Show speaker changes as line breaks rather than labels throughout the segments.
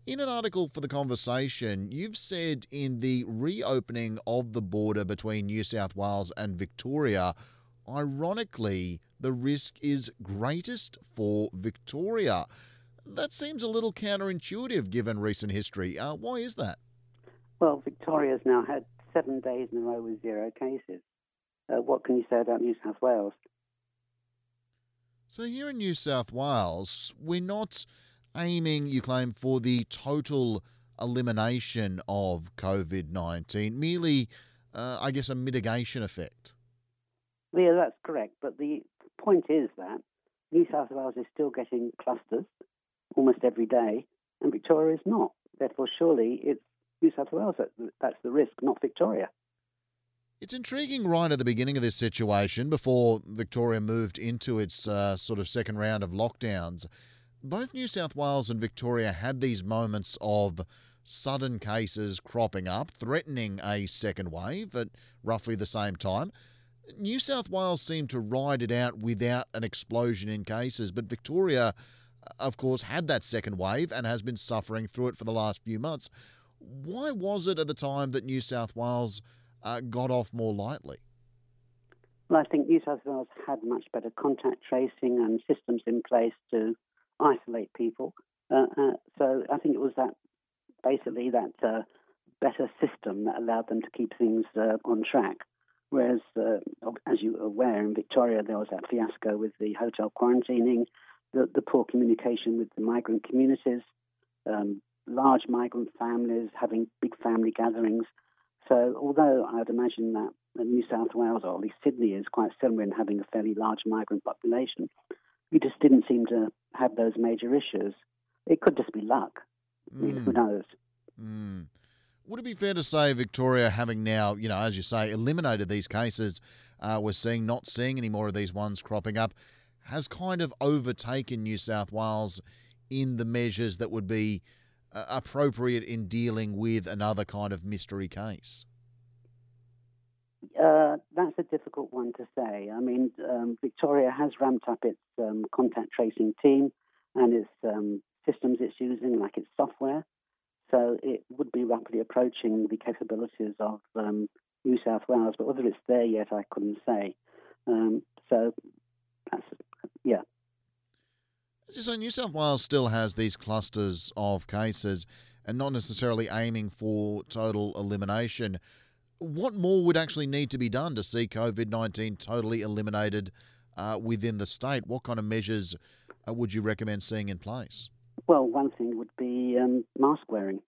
In an article for The Conversation, you've said in the reopening of the border between New South Wales and Victoria, ironically, the risk is greatest for Victoria. That seems a little counterintuitive given recent history. Why is that?
Well, Victoria's now had 7 days in a row with zero cases. What can you say about New South Wales?
So here in New South Wales, we're not aiming, you claim, for the total elimination of COVID-19, merely, I guess, a mitigation effect.
Yeah, that's correct. But the point is that New South Wales is still getting clusters almost every day, and Victoria is not. Therefore, surely it's New South Wales that's the risk, not Victoria.
It's intriguing right at the beginning of this situation, before Victoria moved into its sort of second round of lockdowns. Both New South Wales and Victoria had these moments of sudden cases cropping up, threatening a second wave at roughly the same time. New South Wales seemed to ride it out without an explosion in cases, but Victoria, of course, had that second wave and has been suffering through it for the last few months. Why was it at the time that New South Wales got off more lightly?
Well, I think New South Wales had much better contact tracing and systems in place to isolate people. So I think it was that basically that better system that allowed them to keep things on track. Whereas, as you are aware, in Victoria there was that fiasco with the hotel quarantining, the poor communication with the migrant communities, large migrant families having big family gatherings. So although I would imagine that New South Wales, or at least Sydney, is quite similar in having a fairly large migrant population, we just didn't seem to have those major issues. It could just be luck. I mean, who knows?
Mm. Would it be fair to say Victoria, having now, as you say, eliminated these cases, we're not seeing any more of these ones cropping up, has kind of overtaken New South Wales in the measures that would be appropriate in dealing with another kind of mystery case?
That's a difficult one to say. I mean, Victoria has ramped up its contact tracing team and its systems it's using, like its software. So it would be rapidly approaching the capabilities of New South Wales, but whether it's there yet, I couldn't say. So that's, yeah.
So New South Wales still has these clusters of cases and not necessarily aiming for total elimination. What more would actually need to be done to see COVID-19 totally eliminated within the state? What kind of measures would you recommend seeing in place?
Well, one thing would be mask wearing.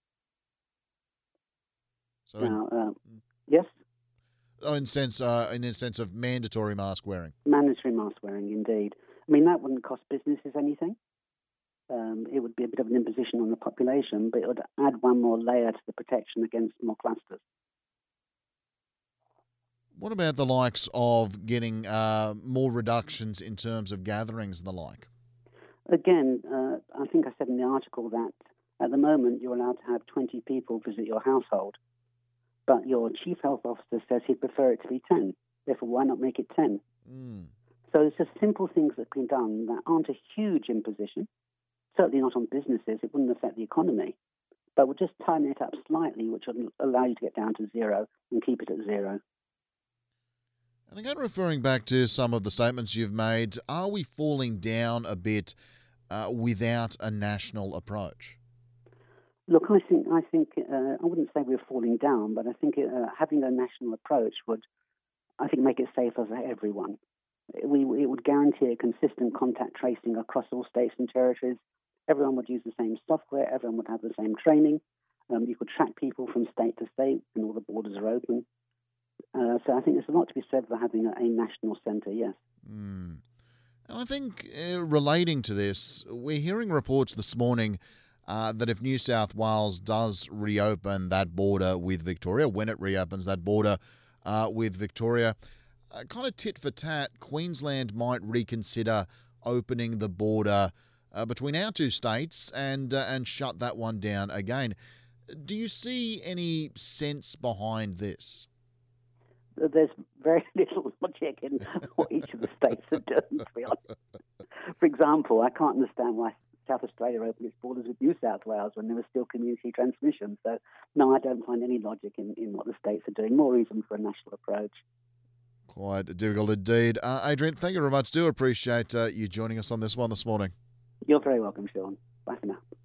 So,
Now, yes,
in a sense of mandatory mask wearing.
mandatory mask wearing, indeed. I mean, that wouldn't cost businesses anything. It would be a bit of an imposition on the population, but it would add one more layer to the protection against more clusters.
What about the likes of getting more reductions in terms of gatherings and the like?
Again, I think I said in the article that at the moment you're allowed to have 20 people visit your household, but your chief health officer says he'd prefer it to be 10. Therefore, why not make it 10?
Mm.
So it's just simple things that can be done that aren't a huge imposition, certainly not on businesses. It wouldn't affect the economy, but would just tighten it up slightly, which would allow you to get down to zero and keep it at zero.
And again, referring back to some of the statements you've made, are we falling down a bit without a national approach?
Look, I think I wouldn't say we're falling down, but I think having a national approach would, I think, make it safer for everyone. It would guarantee a consistent contact tracing across all states and territories. Everyone would use the same software. Everyone would have the same training. You could track people from state to state, and all the borders are open. So I think there's a lot to be said for having a national centre, yes.
Mm. And I think relating to this, we're hearing reports this morning that if New South Wales does reopen that border with Victoria, when it reopens that border with Victoria, kind of tit for tat, Queensland might reconsider opening the border between our two states and shut that one down again. Do you see any sense behind this?
There's very little logic in what each of the states are doing, to be honest. For example, I can't understand why South Australia opened its borders with New South Wales when there was still community transmission. So, no, I don't find any logic in what the states are doing. More reason for a national approach.
Quite difficult indeed. Adrian, thank you very much. Do appreciate you joining us on this one this morning.
You're very welcome, Sean. Bye for now.